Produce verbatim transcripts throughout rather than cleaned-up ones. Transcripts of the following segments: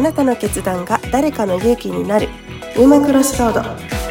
なたの決断が誰かの勇気になるウーマンクロスロード。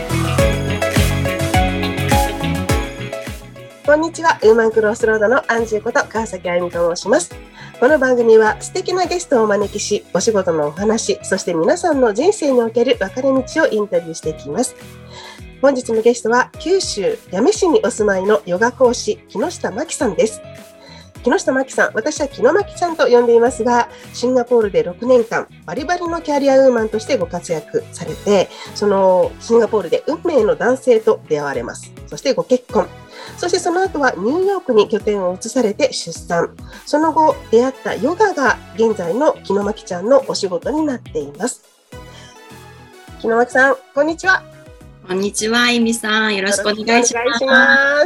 こんにちは、ウーマンクロスロードのアンジーこと川崎あゆみと申します。この番組は素敵なゲストをお招きし、お仕事のお話、そして皆さんの人生における分かれ道をインタビューしていきます。本日のゲストは九州八女市にお住まいのヨガ講師木下真紀さんです。木下真紀さん、私は木の真紀ちゃんと呼んでいますが、シンガポールでろくねんかんバリバリのキャリアウーマンとしてご活躍されて、そのシンガポールで運命の男性と出会われます。そしてご結婚、そしてその後はニューヨークに拠点を移されて出産、その後出会ったヨガが現在の木の真紀ちゃんのお仕事になっています。木の真紀さん、こんにちは。 こんにちは、あゆみさん。よろしくお願いします。 お願いします。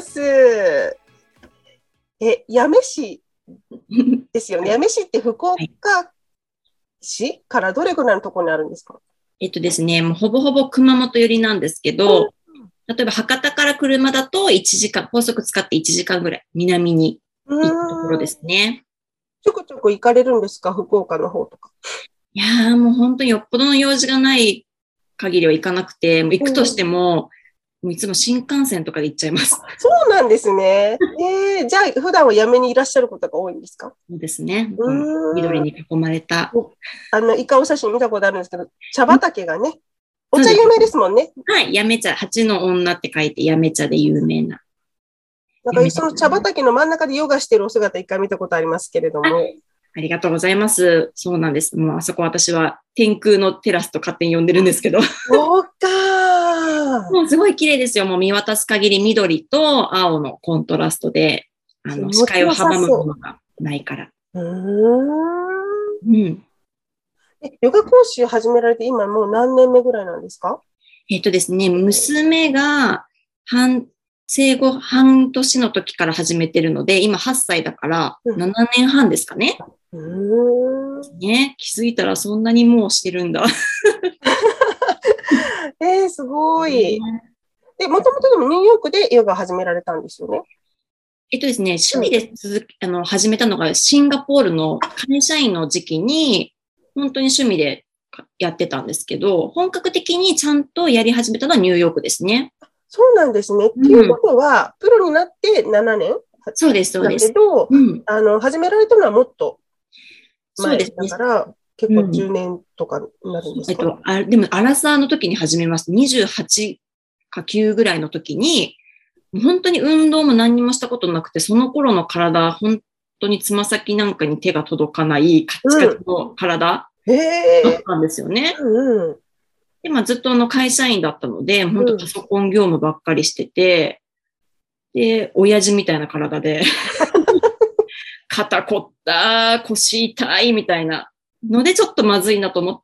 え、八女市ですよね。八女市って福岡市からどれぐらいのところにあるんですか？ えっとですね、もうほぼほぼ熊本寄りなんですけど、うん、例えば博多から車だといちじかん、高速使っていちじかんぐらい南に行ったところですね。 ちょこちょこ行かれるんですか？福岡の方とか。 いやーもう本当によっぽどの用事がない限りは行かなくて、もう行くとしても、もういつも新幹線とかで行っちゃいます。 そうなんですね。えー、じゃあ普段は八女にいらっしゃることが多いんですか？ そうですね。うん、緑に囲まれた。 あの、イカオ写真見たことあるんですけど、茶畑がね、お茶有名ですもんね。 はい、八女茶、八の女って書いて八女茶で有名な。 なんかその茶畑の真ん中でヨガしてるお姿一回見たことありますけれども。 ありがとうございます。そうなんです。もうあそこ私は天空のテラスと勝手に呼んでるんですけど。 そうか。 もうすごい綺麗ですよ。もう見渡す限り緑と青のコントラストで、あの視界を阻むものがないから。 うーん。 うん。 え、ヨガ講師を始められて今もう何年目ぐらいなんですか？ えっとですね、娘が半、生後半年の時から始めてるので、今はっさいだからななねんはんですかね。 うーんね、気づいたらそんなにもうしてるんだ。 えー、すごい。で、もともとでもニューヨークでヨガを始められたんですよね。 えっとですね、趣味で続き、あの、始めたのがシンガポールの会社員の時期に、本当に趣味でやってたんですけど、本格的にちゃんとやり始めたのはニューヨークですね。 そうなんですね。っていうことは、プロになってななねんそうです、そうです。 だけど、うん、あの、始められたのはもっと前だから、結構じゅうねんとかになるんですか？ うん、えっと、あでも、アラサーの時に始めました。にじゅうはちかきゅうぐらいの時に、本当に運動も何にもしたことなくて、その頃の体、本当につま先なんかに手が届かないカチカチの体だったんですよね。 うんうん、 で、まあ、ずっとあの会社員だったので、本当パソコン業務ばっかりしてて、で、親父みたいな体で、肩凝った、腰痛いみたいなので、ちょっとまずいなと思って、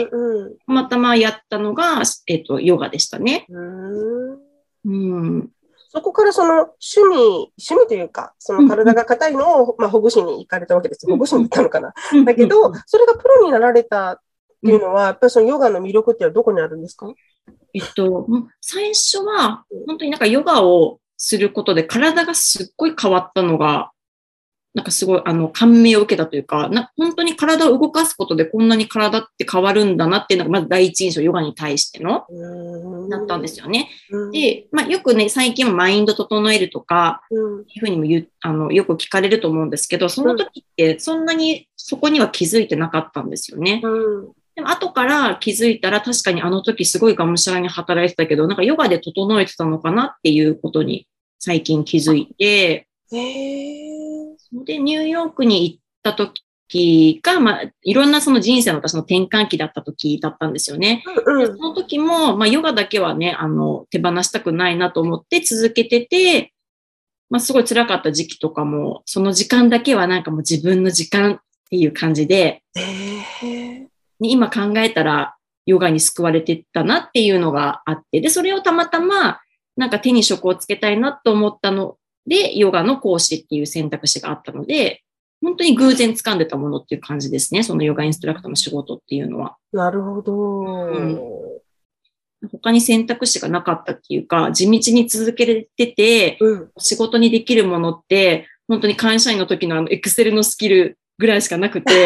うんうん、たまたまやったのが、えっと、ヨガでしたね。 うんうん、 そこからその趣味、趣味というか、その体が硬いのを、まあ、ほぐしに行かれたわけです。ほぐしに行ったのかな。だけど、それがプロになられたっていうのは、やっぱりそのヨガの魅力っていうのはどこにあるんですか？ えっと、最初は、本当になんかヨガをすることで体がすっごい変わったのが、なんかすごい、あの、感銘を受けたというか、な本当に体を動かすことでこんなに体って変わるんだなっていうのが、まず第一印象、ヨガに対しての、だったんですよね。で、まあ、よくね、最近はマインド整えるとか、いうふうにも言う、あの、よく聞かれると思うんですけど、その時ってそんなにそこには気づいてなかったんですよね。でも後から気づいたら確かにあの時すごいがむしゃらに働いてたけど、なんかヨガで整えてたのかなっていうことに最近気づいて、 へー。 で、ニューヨークに行った時が、まあ、いろんなその人生の私の転換期だった時だったんですよね。 うんうん、 でその時も、まあ、ヨガだけはね、あの、手放したくないなと思って続けてて、まあ、すごい辛かった時期とかも、その時間だけはなんかもう自分の時間っていう感じで、 へー。 今考えたらヨガに救われてたなっていうのがあって、で、それをたまたまなんか手に職をつけたいなと思ったので、ヨガの講師っていう選択肢があったので、本当に偶然掴んでたものっていう感じですね。そのヨガインストラクターの仕事っていうのは。 なるほど。うん、 他に選択肢がなかったっていうか、地道に続けてて、うん、仕事にできるものって、本当に会社員の時のあのエクセルのスキルぐらいしかなくて、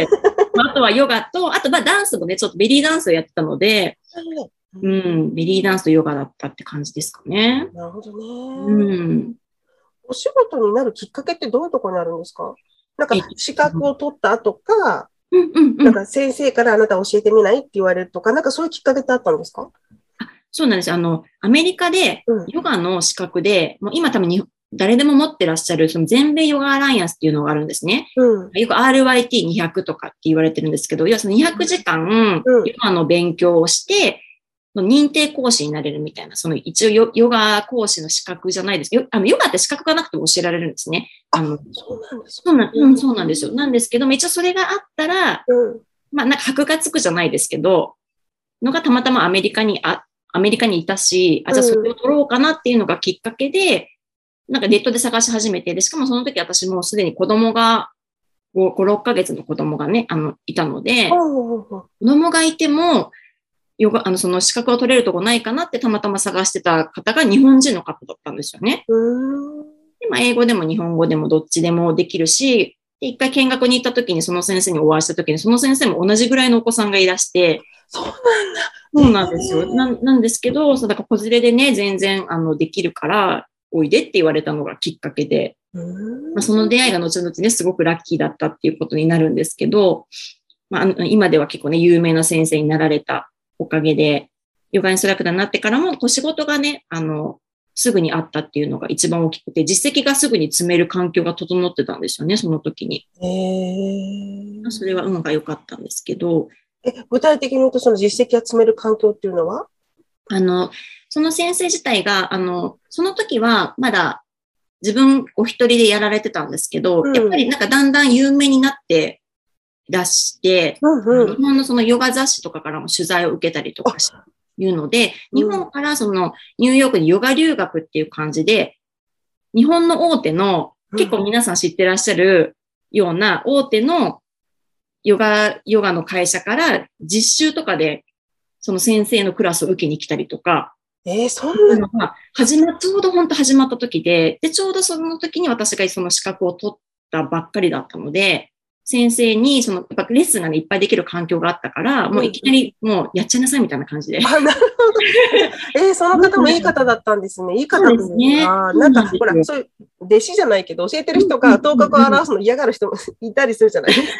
あとはヨガと、あとまあダンスもね、ちょっとベリーダンスをやってたので、うん、ベリーダンスとヨガだったって感じですかね。 なるほどね。 うん。 お仕事になるきっかけってどういうところにあるんですか？なんか資格を取った後か、 うんうんうん、 なんか先生からあなた教えてみないって言われるとか、なんかそういうきっかけってあったんですか？ あ、そうなんです。あの、アメリカでヨガの資格で、うん、もう今多分に誰でも持ってらっしゃる、その全米ヨガアライアンスっていうのがあるんですね。うん、よく アールワイティーにひゃく とかって言われてるんですけど、要はそのにひゃくじかんヨガの勉強をして、認定講師になれるみたいな、その一応ヨヨガ講師の資格じゃないです。よあのヨガって資格がなくても教えられるんですね。あのそうなんですか。そうな、うん、そうなんですよ。なんですけど、一応それがあったら、うん、まあなんか箔がつくじゃないですけど、のがたまたまアメリカに、あ、アメリカにいたし、あ、じゃあそれを取ろうかなっていうのがきっかけで、なんかネットで探し始めて、で、しかもその時私もうすでに子供が、ご、ろっかげつの子供がね、あの、いたので、子供がいても、ヨガ、あの、その資格を取れるとこないかなってたまたま探してた方が日本人の方だったんですよね。で、まあ、英語でも日本語でもどっちでもできるし、で、一回見学に行った時にその先生にお会いした時に、その先生も同じぐらいのお子さんがいらして、 そうなんだ。 そうなんですよ。ななんですけど、そうだから子連れでね、全然、あの、できるから、おいでって言われたのがきっかけで、まあ、その出会いが後々ね、すごくラッキーだったっていうことになるんですけど、まあ、今では結構ね、有名な先生になられたおかげで、ヨガインストラクターになってからも、こう仕事がね、あの、すぐにあったっていうのが一番大きくて、実績がすぐに積める環境が整ってたんですよね、その時に。 へー。 それは運が良かったんですけど。 え、具体的に言うと、その実績が積める環境っていうのは？ あの、その先生自体が、あの、その時はまだ自分お一人でやられてたんですけど、うん、やっぱりなんかだんだん有名になってらして、うんうん、日本のそのヨガ雑誌とかからも取材を受けたりとかいうので、日本からそのニューヨークにヨガ留学っていう感じで、日本の大手の、結構皆さん知ってらっしゃるような大手のヨガ、ヨガの会社から実習とかでその先生のクラスを受けに来たりとか、 えー、そんなのが始ま、ちょうど本当始まった時で、で、ちょうどその時に私がその資格を取ったばっかりだったので、先生にその、やっぱレッスンがね、いっぱいできる環境があったから、もういきなりもうやっちゃいなさいみたいな感じで。 あ、なるほど。えー、その方もいい方だったんですね。いい方ですね。なんか、ほら、そういう弟子じゃないけど、教えてる人が頭角を表すの嫌がる人もいたりするじゃないですか。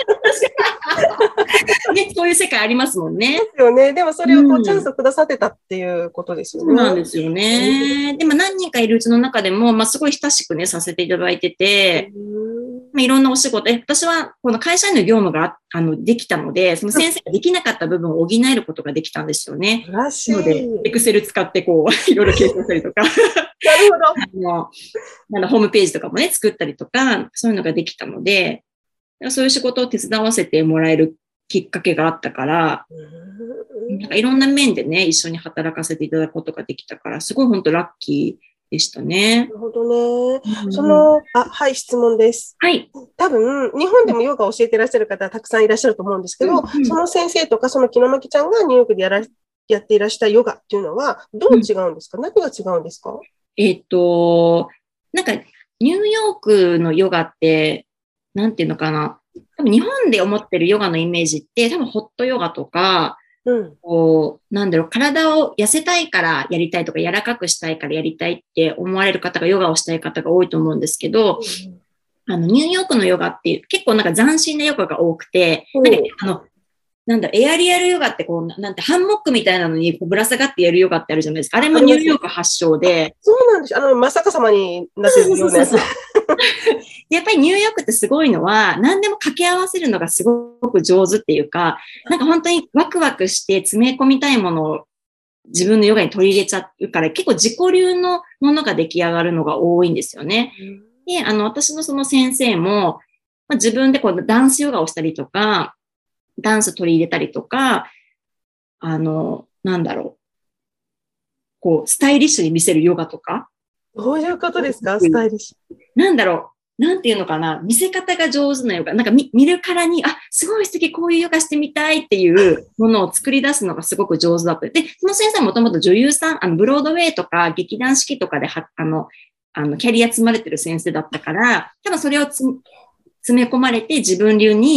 ね、そういう世界ありますもんね。 ですよね。でもそれをこうチャンスをくださってたっていうことですよね。 そうなんですよね。でも何人かいるうちの中でも、まあ、すごい親しくね、させていただいてて、まあ、いろんなお仕事、私はこの会社員の業務があのできたので、その先生ができなかった部分を補えることができたんですよね。 らしい。 なので、エクセル使ってこう、いろいろ計算したりとか。 なるほど。 あのなんだホームページとかもね、作ったりとか、そういうのができたので、そういう仕事を手伝わせてもらえるきっかけがあったから、なんかいろんな面でね、一緒に働かせていただくことができたから、すごい本当ラッキーでしたね。 なるほどね。うん、その、あ、はい、質問です。 はい。 多分、日本でもヨガを教えていらっしゃる方はたくさんいらっしゃると思うんですけど、うんうん、その先生とか、その木のきちゃんがニューヨークでやら、やっていらしたヨガっていうのは、どう違うんですか？うん、何が違うんですか？ えっと、なんか、ニューヨークのヨガって、なんていうのかな。多分日本で思ってるヨガのイメージって、多分ホットヨガとか、うん、こう、なんだろう、体を痩せたいからやりたいとか、柔らかくしたいからやりたいって思われる方が、ヨガをしたい方が多いと思うんですけど、うん、あの、ニューヨークのヨガっていう、結構なんか斬新なヨガが多くて、うん、なんかあの、なんだ、エアリアルヨガってこう、なんて、ハンモックみたいなのにこうぶら下がってやるヨガってあるじゃないですか。あれもニューヨーク発祥で。 そうなんです。あの、真っ逆さまになってるようなやつ。 やっぱりニューヨークってすごいのは、何でも掛け合わせるのがすごく上手っていうか、なんか本当にワクワクして詰め込みたいものを自分のヨガに取り入れちゃうから、結構自己流のものが出来上がるのが多いんですよね。で、あの、私のその先生も、まあ、自分でこうダンスヨガをしたりとか、ダンス取り入れたりとか、あの、なんだろう。こう、スタイリッシュに見せるヨガとか。 どういうことですか？スタイリッシュ。 なんだろう。なんていうのかな。見せ方が上手なヨガ。なんか 見, 見るからに、あ、すごい素敵、こういうヨガしてみたいっていうものを作り出すのがすごく上手だった。で、その先生はもともと女優さん、あの、ブロードウェイとか劇団四季とかでは、あの、あの、キャリア積まれてる先生だったから、多分それをつ詰め込まれて自分流に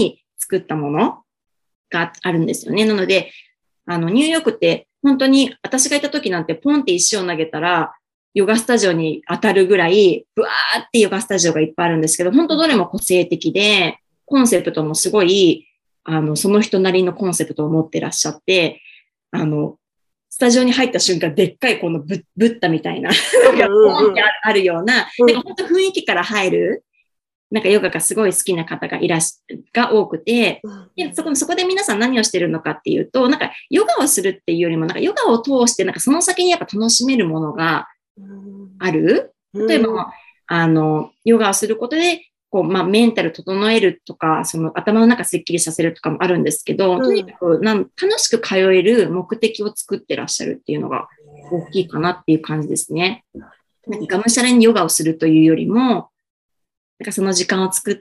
作ったものがあるんですよね。なので、あの、ニューヨークって本当に私がいた時なんてポンって石を投げたら、ヨガスタジオに当たるぐらい、ブワーってヨガスタジオがいっぱいあるんですけど、本当どれも個性的で、コンセプトもすごい、あの、その人なりのコンセプトを持ってらっしゃって、あの、スタジオに入った瞬間、でっかいこのブッ、ブッダみたいな、ポンってあるような、なんか本当雰囲気から入る、なんかヨガがすごい好きな方がいらし、が多くて、でそこ、そこで皆さん何をしてるのかっていうと、なんかヨガをするっていうよりも、なんかヨガを通して、なんかその先にやっぱ楽しめるものがある。例えば、あの、ヨガをすることで、こう、まあ、メンタル整えるとか、その頭の中すっきりさせるとかもあるんですけど、とにかくなん楽しく通える目的を作ってらっしゃるっていうのが大きいかなっていう感じですね。なんかがむしゃらにヨガをするというよりも、なんかその時間を作って、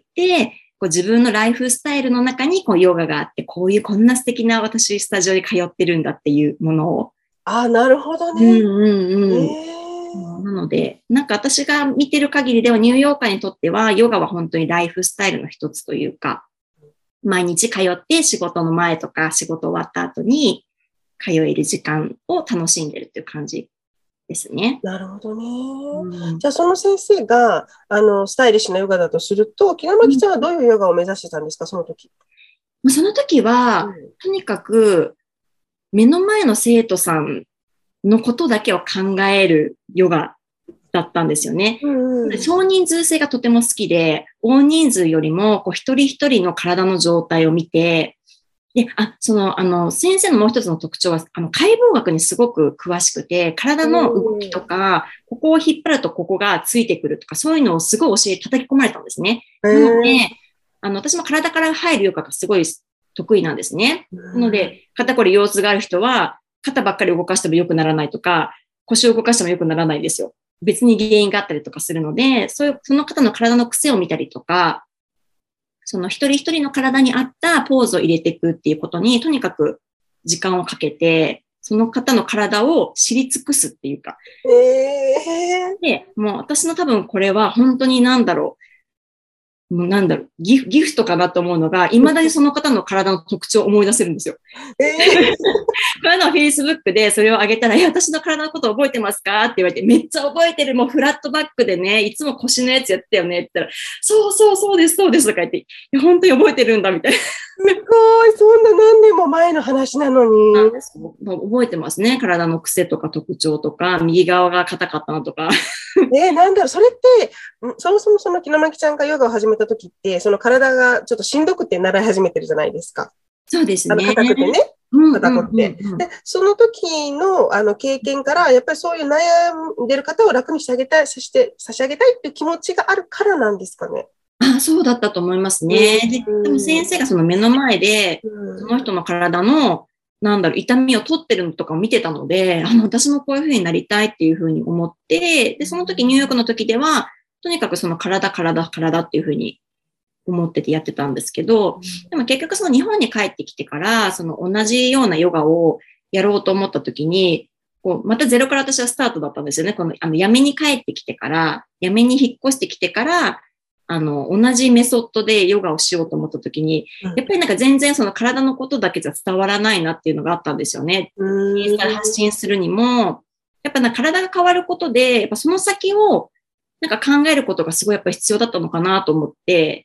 こう自分のライフスタイルの中にこうヨガがあって、こういうこんな素敵な私スタジオに通ってるんだっていうものを。 ああ、なるほどね。 うんうんうん。なので、なんか私が見てる限りではニューヨーカーにとってはヨガは本当にライフスタイルの一つというか、毎日通って仕事の前とか仕事終わった後に通える時間を楽しんでるっていう感じですね。 なるほどね。 うん、 じゃあその先生があのスタイリッシュなヨガだとすると、木南ちゃんはどういうヨガを目指してたんですか、その時。 その時は、 うん、 とにかく目の前の生徒さんのことだけを考えるヨガだったんですよね。うんうん、少人数制がとても好きで、大人数よりもこう一人一人の体の状態を見て、で、あ、その、あの、先生のもう一つの特徴は、あの、解剖学にすごく詳しくて、体の動きとか、ここを引っ張るとここがついてくるとか、そういうのをすごい教え、叩き込まれたんですね。なので、あの、私も体から入るヨガがすごい得意なんですね。なので、肩こり腰痛がある人は、肩ばっかり動かしても良くならないとか、腰を動かしても良くならないんですよ。別に原因があったりとかするので、そういう、その方の体の癖を見たりとか、その一人一人の体に合ったポーズを入れていくっていうことに、とにかく時間をかけて、その方の体を知り尽くすっていうか。 えー、 で、もう私の多分これは本当になんだろう。もうなんだろう、ギフ、ギフトかなと思うのが、未だにその方の体の特徴を思い出せるんですよ。えー、これの Facebook でそれをあげたら、え、私の体のこと覚えてますかって言われて、めっちゃ覚えてる、もうフラットバックでね、いつも腰のやつやってたよねって言ったら、そうそうそうです、そうですとか言って、いや本当に覚えてるんだみたいな。 すごい、そんな何年も前の話なのに。 覚えてますね。体の癖とか特徴とか、右側が硬かったのとか。 えー、なんだろう、それって、そもそもその木南ちゃんがヨガを始めた時って、その体がちょっとしんどくて習い始めてるじゃないですか。 そうですね。 あの硬くてね。硬くって。で、その時のあの経験から、やっぱりそういう悩んでる方を楽にしてあげたい、そして差し上げたいっていう気持ちがあるからなんですかね。 あ、そうだったと思いますね。で、でも先生がその目の前で、その人の体の、なんだろう、痛みを取ってるのとかを見てたので、あの、私もこういう風になりたいっていう風に思って、で、その時ニューヨークの時では、とにかくその体、体、体っていう風に思っててやってたんですけど、でも結局その日本に帰ってきてから、その同じようなヨガをやろうと思った時に、こうまたゼロから私はスタートだったんですよね。この、あの、辞めに帰ってきてから、辞めに引っ越してきてから、あの、同じメソッドでヨガをしようと思った時に、やっぱりなんか全然その体のことだけじゃ伝わらないなっていうのがあったんですよね。インスタで発信するにも、やっぱなんか体が変わることで、やっぱその先をなんか考えることがすごいやっぱ必要だったのかなと思って、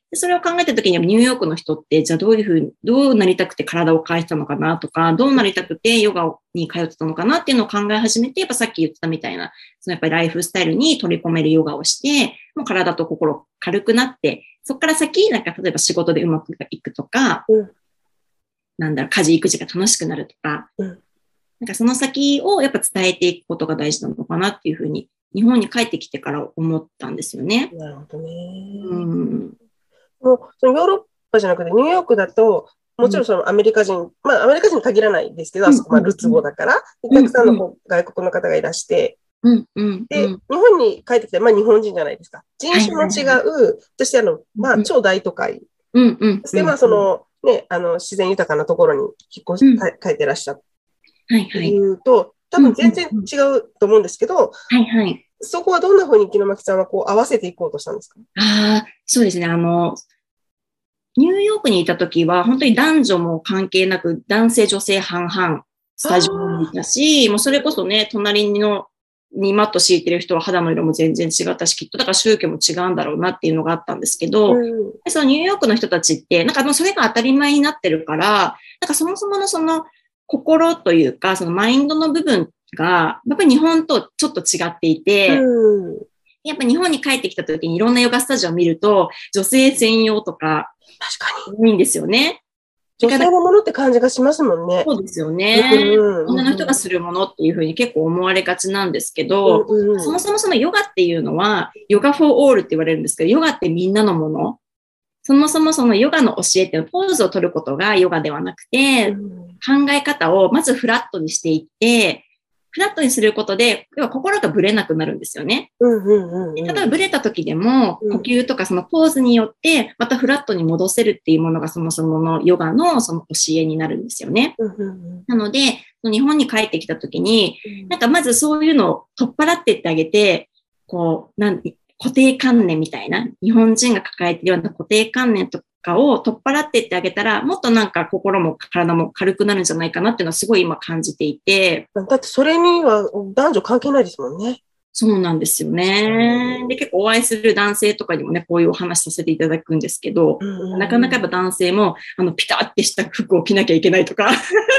でそれを考えた時にニューヨークの人って、じゃあどういうふうに、どうなりたくて体を変えてたのかなとか、どうなりたくてヨガに通ってたのかなっていうのを考え始めて、やっぱさっき言ってたみたいな、そのやっぱりライフスタイルに取り込めるヨガをして、もう体と心軽くなって、そこから先、なんか例えば仕事でうまくいくとか、うん、なんだろう、家事育児が楽しくなるとか、うん、なんかその先をやっぱ伝えていくことが大事なのかなっていうふうに、日本に帰ってきてから思ったんですよね。 なるほどね。 うん、 もうそのヨーロッパじゃなくてニューヨークだと、もちろんそのアメリカ人、うん、まあアメリカ人に限らないですけど、あそこまあルツ語だから、うん、たくさんの外国の方がいらして、 うんうんで、日本に帰ってきて、まあ日本人じゃないですか。人種の違う、そしてあの、まあ超大都会。 うんうん、 そしてまあその、ね、あの、自然豊かなところに引っ越し、うん、帰ってらっしゃって。 はいはい。 いうと、多分全然違うと思うんですけど、 はいはい。 そこはどんな風に木之巻さんはこう合わせていこうとしたんですか？ ああ、そうですね。あの、 ニューヨークにいた時は、本当に男女も関係なく、男性、女性半々、スタジオにいたし、もうそれこそね、隣の、にマット敷いてる人は肌の色も全然違ったし、きっとだから宗教も違うんだろうなっていうのがあったんですけど、うん、そのニューヨークの人たちって、なんかもうそれが当たり前になってるから、なんかそもそものその心というか、そのマインドの部分が、やっぱり日本とちょっと違っていて、うん、やっぱ日本に帰ってきた時にいろんなヨガスタジオを見ると、女性専用とか、 確かに。 多いんですよね。 女性のものって感じがしますもんね。 そうですよね。うん、女の人がするものっていうふうに結構思われがちなんですけど、うんうん、そもそもそのヨガっていうのは、ヨガフォーオールって言われるんですけど、ヨガってみんなのもの。そもそもそのヨガの教えっていうのはポーズを取ることがヨガではなくて、うん、考え方をまずフラットにしていって、フラットにすることで、要は心がブレなくなるんですよね。うんうんうんうん、例えばブレた時でも、呼吸とかそのポーズによって、またフラットに戻せるっていうものがそもそものヨガのその教えになるんですよね。うんうんうん、なので、日本に帰ってきた時に、なんかまずそういうのを取っ払っていってあげて、こう、なん固定観念みたいな、日本人が抱えているような固定観念とかを取っ払っていってあげたら、もっとなんか心も体も軽くなるんじゃないかなっていうのはすごい今感じていて。 だってそれには男女関係ないですもんね。 そうなんですよね。で、結構お会いする男性とかにもね、こういうお話させていただくんですけど、うんうんうん、なかなかやっぱ男性も、あの、ピタってした服を着なきゃいけないとか。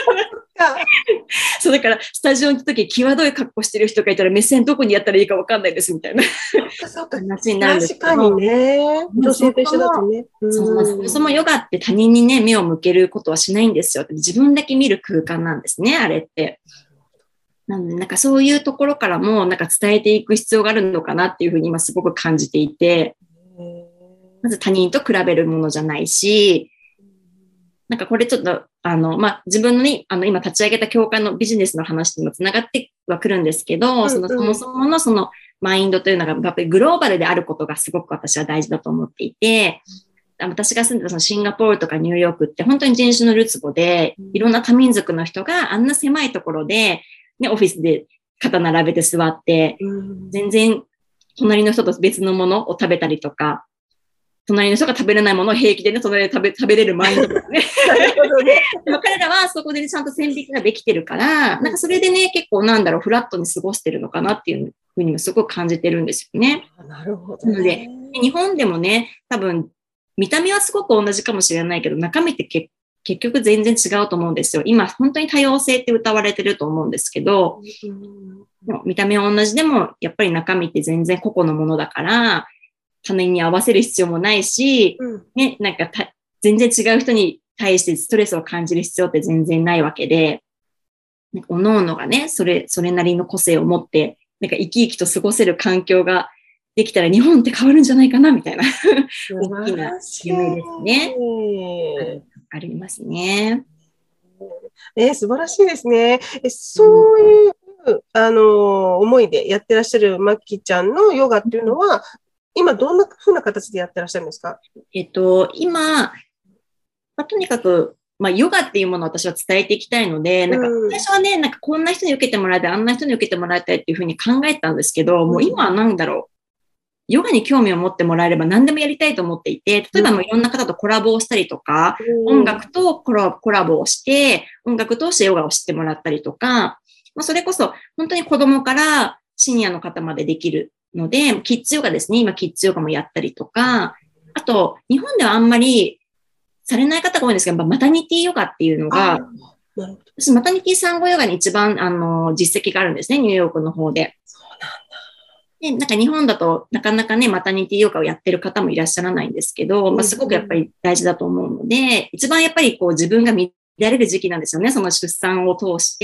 そう、だから、スタジオに行った時、際どい格好してる人がいたら、目線どこにやったらいいか分かんないです、みたいな話になるんですけど。 確かにね。女性と一緒だとね。 そもそもヨガって他人にね、目を向けることはしないんですよ。自分だけ見る空間なんですね、あれって。なので、なんかそういうところからも、なんか伝えていく必要があるのかなっていうふうに今すごく感じていて、まず他人と比べるものじゃないし、なんかこれちょっと、あの、まあ、自分のね、あの、今立ち上げた教会のビジネスの話にもつながってはくるんですけど、うんうん、その、そもそものそのマインドというのが、やっぱりグローバルであることがすごく私は大事だと思っていて、私が住んでたそのシンガポールとかニューヨークって本当に人種のるつぼで、いろんな多民族の人があんな狭いところで、ね、オフィスで肩並べて座って、全然隣の人と別のものを食べたりとか、隣の人が食べれないものを平気でね、隣で食べ、食べれるマインドとかね。なるほどね。でも彼らはそこで、ね、ちゃんと線引きができてるから、なんかそれでね、結構なんだろう、フラットに過ごしてるのかなっていうふうにもすごく感じてるんですよね。 なるほど、ね。 なので、日本でもね、多分、見た目はすごく同じかもしれないけど、中身って結結局全然違うと思うんですよ。今、本当に多様性って歌われてると思うんですけど、うん、見た目は同じでも、やっぱり中身って全然個々のものだから、他人に合わせる必要もないし、うん、ね、なんかた全然違う人に対してストレスを感じる必要って全然ないわけで、なんか各々がね、それ、それなりの個性を持って、なんか生き生きと過ごせる環境ができたら日本って変わるんじゃないかな、みたいな大きな夢ですね。ありますね。 えー、素晴らしいですね。えそういう、うん、あの思いでやってらっしゃるまきちゃんのヨガっていうのは、うん、今どんな風な形でやってらっしゃるんですか？ えっと、今、まあ、とにかく、まあ、ヨガっていうものを私は伝えていきたいので、なんか最初はね、なんかこんな人に受けてもらいたい、あんな人に受けてもらいたいっていうふうに考えたんですけど、もう今はなんだろう。ヨガに興味を持ってもらえれば何でもやりたいと思っていて、例えばもういろんな方とコラボをしたりとか、うん、音楽とコラ、コラボをして、音楽としてヨガを知ってもらったりとか、まあ、それこそ本当に子供からシニアの方までできるので、キッズヨガですね。今キッズヨガもやったりとか、あと日本ではあんまりされない方が多いんですけど、マタニティヨガっていうのが、私マタニティ産後ヨガに一番あの実績があるんですね、ニューヨークの方で。で、なんか日本だとなかなかね、マタニティヨガをやってる方もいらっしゃらないんですけど、まあ、すごくやっぱり大事だと思うので、一番やっぱりこう自分が乱れる時期なんですよね。その出産を通して、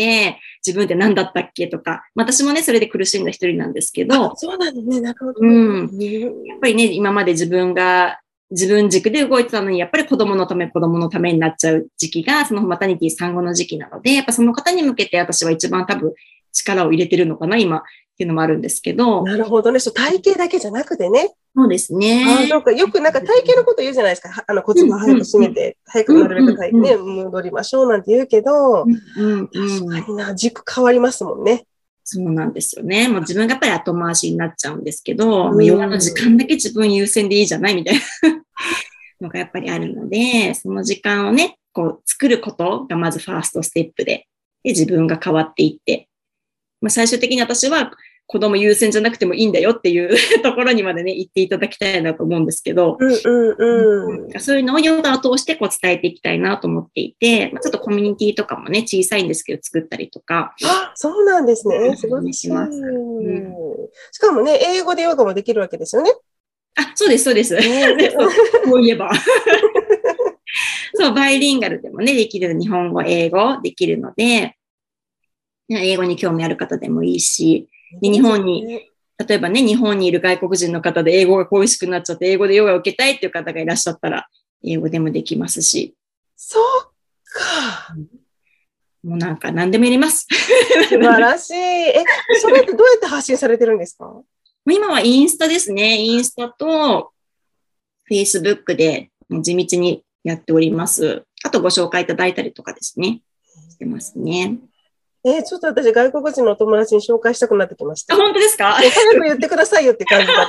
自分って何だったっけとか、私もね、それで苦しんだ一人なんですけど。 そうなんですね、なるほど。 うん。やっぱりね、今まで自分が、自分軸で動いてたのに、やっぱり子供のため、子供のためになっちゃう時期が、そのマタニティ産後の時期なので、やっぱその方に向けて私は一番多分力を入れてるのかな、今。っていうのもあるんですけど。 なるほどね。そう、体型だけじゃなくてね。 そうですね。 あそうか。よくなんか体型のこと言うじゃないですか。あの骨盤早く締めて、うんうん、早くなるべく体、ね、戻りましょうなんて言うけど、うんうんうん、確かにな、軸変わりますもんね。 そうなんですよね。もう自分がやっぱり後回しになっちゃうんですけど、うん、ヨガの時間だけ自分優先でいいじゃないみたいなのがやっぱりあるので、その時間をね、こう作ることがまずファーストステップで、で自分が変わっていって、まあ、最終的に私は子供優先じゃなくてもいいんだよっていうところにまでね、言っていただきたいなと思うんですけど、 うんうんうん、 そういうのをヨガを通してこう伝えていきたいなと思っていて、まあ、ちょっとコミュニティとかもね、小さいんですけど作ったりとか。 あ、そうなんですね。素晴らしい。うん、しかもね、英語でヨガもできるわけですよね。 あ、そうです、そうです。ね、こう言えば。そう、バイリンガルでもね、できる、日本語、英語できるので、英語に興味ある方でもいいし、で日本に、例えばね、日本にいる外国人の方で英語が恋しくなっちゃって、英語でヨガを受けたいっていう方がいらっしゃったら、英語でもできますし。 そうか。 もうなんか何でもやります。 素晴らしい。え、それってどうやって発信されてるんですか？ 今はインスタですね。インスタと、フェイスブックで地道にやっております。あとご紹介いただいたりとかですね。してますね。 えー、ちょっと私、外国人のお友達に紹介したくなってきました。 あ、本当ですか？ 早く言ってくださいよって感じだった。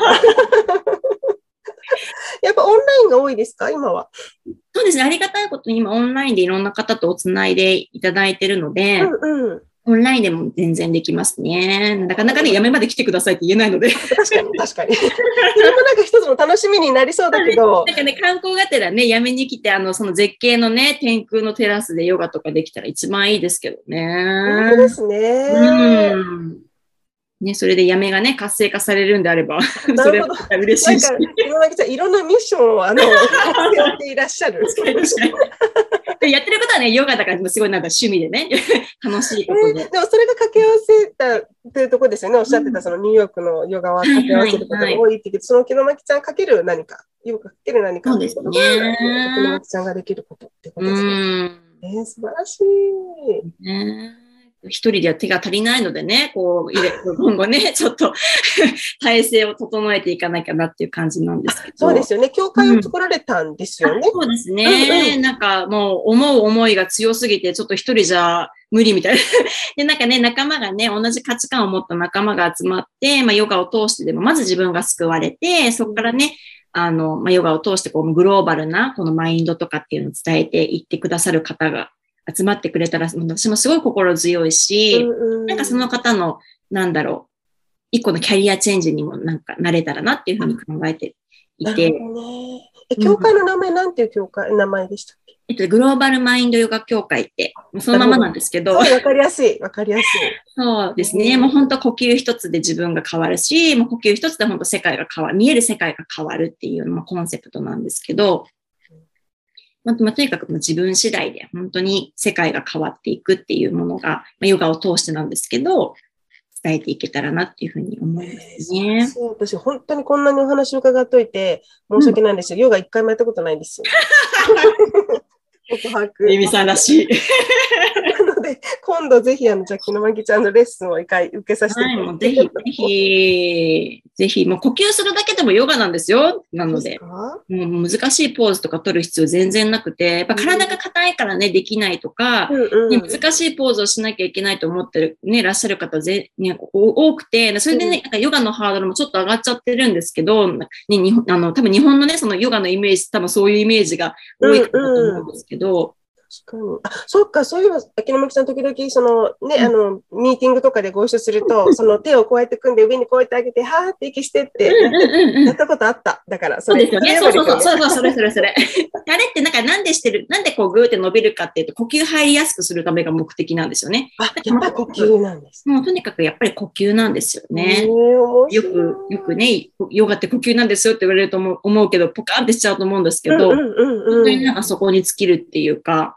やっぱオンラインが多いですか、今は？ そうですね。ありがたいことに今オンラインでいろんな方とつないでいただいてるので、うんうん、オンラインでも全然できますね。なかなかね、やめまで来てくださいって言えないので。 確かに、確かに。それもなんか一つの楽しみになりそうだけど。 なんかね、観光がてらね、やめに来て、あの、その絶景のね、天空のテラスでヨガとかできたら一番いいですけどね。 本当ですね。 うん。ね、それでやめがね、活性化されるんであれば、それは嬉しいし。 なんか、今までいろんなミッションを、あの、やっていらっしゃる。 やってることはね、ヨガだからすごいなんか趣味でね、楽しいことで。 えー、でもそれが掛け合わせたというところですよね。おっしゃってた、そのニューヨークのヨガは掛け合わせることが多いって言って、その木の巻ちゃんかける何か、ヨガかける何かってことが、木の巻ちゃんができることってことですね。えー、素晴らしい。 ね、一人では手が足りないのでね、こう、今後ね、ちょっと体制を整えていかなきゃなっていう感じなんですけど。 そうですよね。教会を作られたんですよね。 うん、そうですね、うんうん。なんかもう思う思いが強すぎて、ちょっと一人じゃ無理みたいな。で、なんかね、仲間がね、同じ価値観を持った仲間が集まって、まあヨガを通してでも、まず自分が救われて、そこからね、あの、まあヨガを通してこうグローバルなこのマインドとかっていうのを伝えていってくださる方が集まってくれたら、私もすごい心強いし、うんうん、なんかその方の、なんだろう、一個のキャリアチェンジにもなんかなれたらなっていうふうに考えていて。なるほどね。 え、教会の名前、うん、なんていう教会、名前でしたっけ？ えっと、グローバルマインドヨガ協会って、そのままなんですけど。 わかりやすい、わかりやすい。 そうですね。もう本当呼吸一つで自分が変わるし、もう呼吸一つで本当世界が変わる、見える世界が変わるっていうのもコンセプトなんですけど、まあ、とにかく自分次第で本当に世界が変わっていくっていうものが、まあ、ヨガを通してなんですけど、伝えていけたらなっていうふうに思いますね。 そう、私本当にこんなにお話を伺っといて申し訳ないんですよ。うん、ヨガ一回もやったことないんですよ。告白。 ゆみさんらしい。 なので、今度ぜひ、あの、じゃあ、木の巻ちゃんのレッスンを一回受けさせていただきます。はい、もうぜひ、ぜひ、ぜひ、もう呼吸するだけでもヨガなんですよ。なので、もう難しいポーズとか取る必要全然なくて、やっぱ体が硬いからね、できないとか、うんうんね、難しいポーズをしなきゃいけないと思ってる、ね、いらっしゃる方ぜ、ね、多くて、それでね、なんかヨガのハードルもちょっと上がっちゃってるんですけど、ね、日本、あの、多分日本のね、そのヨガのイメージ、多分そういうイメージが多いかなと思うんですけど、うんうん、 確かに。あ、そっか、そういえば、秋野巻さん、時々、その、ね、うん、あの、ミーティングとかでご一緒すると、その手をこうやって組んで、上にこうやって上げて、はーって息してってやって、うんうんうん、やったことあった。だから、 それ。そうですよね。そうそうそう、そうそう、それそれそれ。あれってなんか、なんでしてる、なんでこう、ぐーって伸びるかっていうと、呼吸入りやすくするためが目的なんですよね。 あ、やっぱり呼吸なんです。 もう、とにかくやっぱり呼吸なんですよね。よく、よくね、ヨガって呼吸なんですよって言われると思う、思うけど、ポカーンってしちゃうと思うんですけど、うんうんうんうん、本当になんかそこに尽きるっていうか、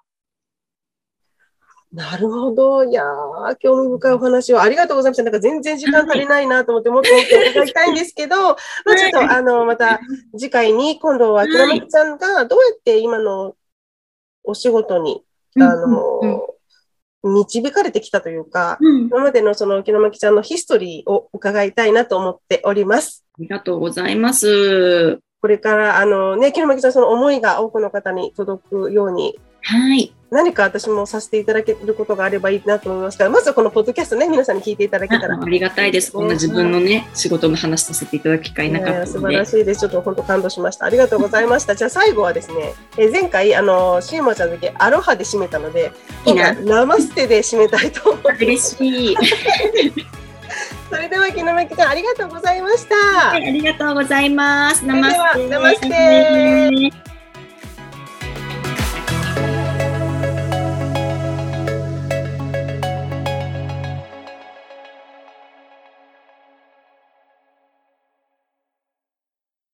なるほど。いやー、興味深いお話をありがとうございました。なんか全然時間足りないなと思って、もっともっと伺いたいんですけど、まあちょっと、あの、また次回に、今度は、木の巻ちゃんがどうやって今のお仕事に、あの、導かれてきたというか、今までのその木の巻ちゃんのヒストリーを伺いたいなと思っております。 ありがとうございます。 これから、あのね、木の巻ちゃんその思いが多くの方に届くように、 はい。 何か私もさせていただけることがあればいいなと思いますから、まずはこのポッドキャストね、皆さんに聞いていただけたら。 あ, ありがたいです。こんな自分のね、仕事の話させていただく機会なかったので。 素晴らしいです。ちょっと本当感動しました。ありがとうございました。じゃあ最後はですね、え前回、あの、シーマちゃんの時、アロハで締めたので、 いいな。 ナマステで締めたいと思います。 嬉しい。 それでは、木目ちゃん、ありがとうございました。 はい、ありがとうございます。 ナマステ。ナマステ。